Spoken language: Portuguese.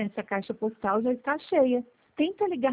nessa caixa postal já está cheia. Tenta ligar